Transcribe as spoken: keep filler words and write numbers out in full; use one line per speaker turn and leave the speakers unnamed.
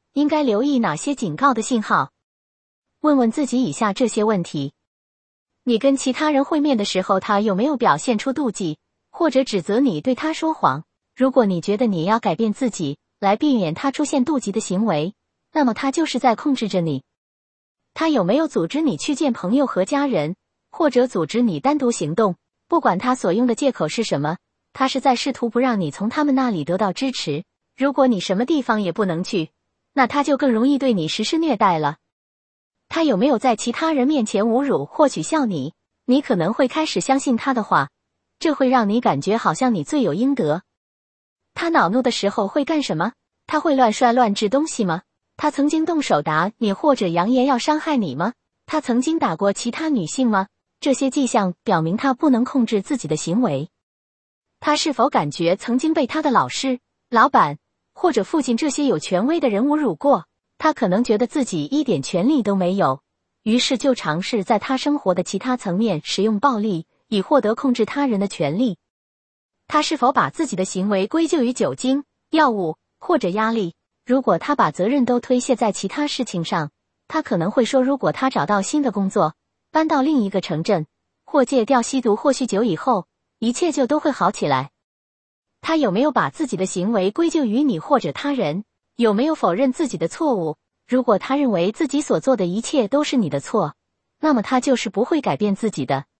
应该留意哪些警告的信号？问问自己以下这些问题：你跟其他人会面的时候，他有没有表现出妒忌，或者指责你对他说谎？如果你觉得你要改变自己，来避免他出现妒忌的行为，那么他就是在控制着你。他有没有组织你去见朋友和家人，或者组织你单独行动？不管他所用的借口是什么，他是在试图不让你从他们那里得到支持。如果你什么地方也不能去，那他就更容易对你实施虐待了。他有没有在其他人面前侮辱或取笑你？你可能会开始相信他的话，这会让你感觉好像你罪有应得。他恼怒的时候会干什么？他会乱摔乱掷东西吗？他曾经动手打你或者扬言要伤害你吗？他曾经打过其他女性吗？这些迹象表明他不能控制自己的行为。他是否感觉曾经被他的老师、老板或者父亲这些有权威的人侮辱过？他可能觉得自己一点权利都没有，于是就尝试在他生活的其他层面使用暴力，以获得控制他人的权利。他是否把自己的行为归咎于酒精、药物或者压力？如果他把责任都推卸在其他事情上，他可能会说，如果他找到新的工作，搬到另一个城镇，或戒掉吸毒或酗酒以后，一切就都会好起来。他有没有把自己的行为归咎于你或者他人？有没有否认自己的错误？如果他认为自己所做的一切都是你的错，那么他就是不会改变自己的。